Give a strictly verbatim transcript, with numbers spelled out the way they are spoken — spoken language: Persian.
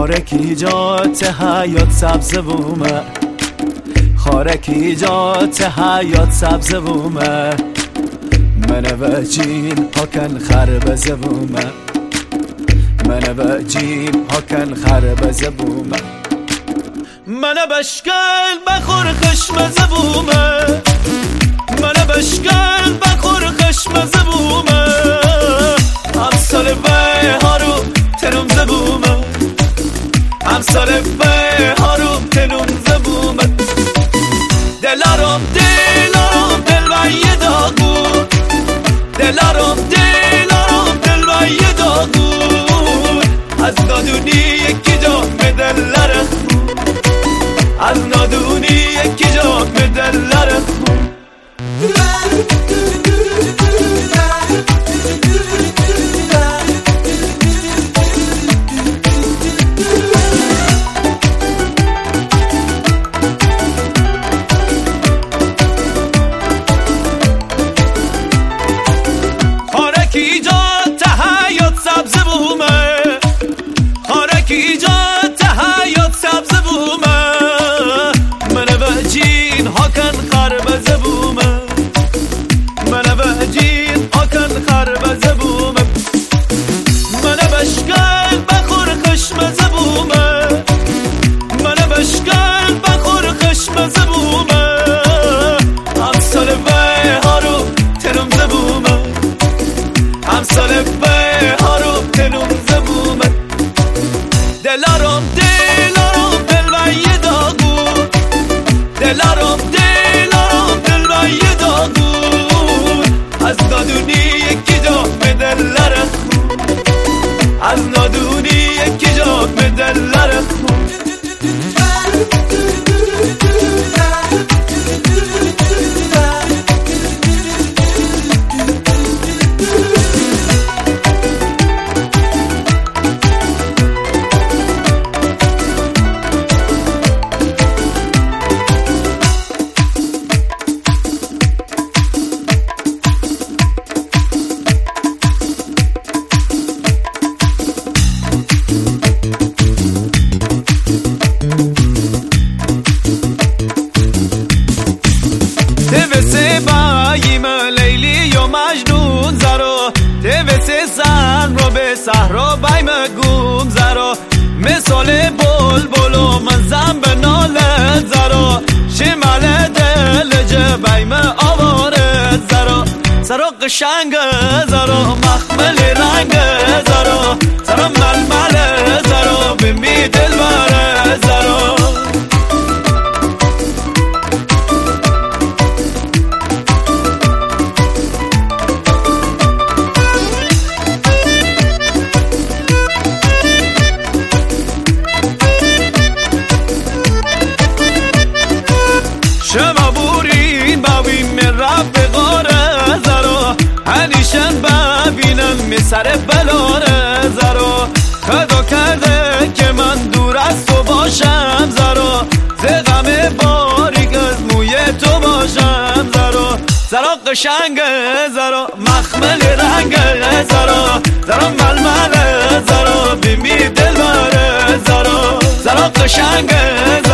خارکی جات حیات سبز بومه خارکی جات حیات سبز بومه من وجین هاکن خربز بومه من وجین هاکن خربز بومه من بشکل بخور خشمز بومه من بشکل بخور خشمز بومه امسال به هارو تنم زبومه امسال به هارو تنم زبومه دلارم دلارم دل و یه داغو دلارم دلارم دل و یه داغو از نادونی یکی جا مدلر خون از نادونی یکی جا مدلر خون خارکی جات حیات سبز بومه خارکی جات حیات سبز بومه من وجین هاکن خربز بومه من وجین هاکن خربز بومه من بشکل بخور خشمز بومه من بشکل بخور خشمز بومه امسال به هارو تنم زبومه امسال به هارو تنم زبومه دلارم دلارم دل و یه داغو دلارم دلارم دل و یه داغو از نادونی یکی جا مدلر خون از نادونی یکی جا مدلر خون دوسه بایم لیلی و مجنون زرو دوسه سن رو به صحرا بایم گم زرو مثال بل بل و من زن به ناله زرو شمال دل جبایم آواره زرو زرو قشنگ زرو مخمل رنگ زرو زرو ململ زرو بمی دل بره زرو شما بورین باویم من رب غاره زرو هنیشن ببینم می سر بلاره زرو خدا کرده که من دور از تو باشم زرو زغم باریک از موی تو باشم زرو زرو قشنگ زرو مخمل رنگ زرو زرو ململ زرو بیمی دل بره زرو زرو قشنگ